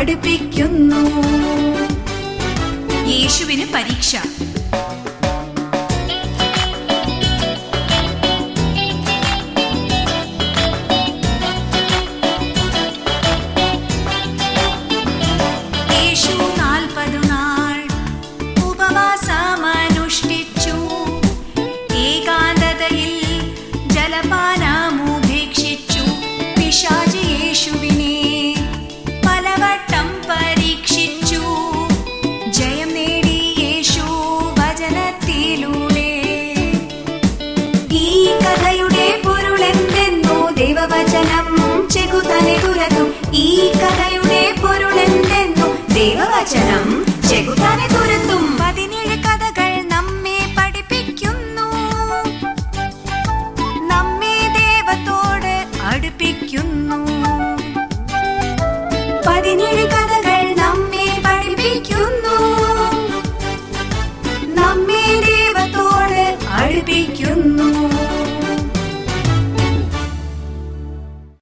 അടുപ്പിക്കുന്നു. യേശുവിന് പരീക്ഷ. യേശു 40 നാൾ ഉപവാസമനുഷ്ഠിച്ചു. ഏകാന്തതയിൽ ജലപാനമുപേക്ഷിച്ചു. പിശാച് യേശുവിനെ പലവട്ടം പരീക്ഷിച്ചു. ജയം നേടി യേശു വചനത്തിലൂടെ. ഈ കഥയുടെ പൊരുളെന്തെന്നോ ദൈവവചനം ചെകുത്താനെ തുരത്തും. ഈ കഥയുടെ പൊരുളെന്തെന്നോ ദൈവവചനം ചെകുത്താനെ തുരത്തും. 17 കഥകൾ നമ്മെ പഠിപ്പിക്കുന്നു. നമ്മെ ദൈവത്തോട് അടുപ്പിക്കുന്നു. 17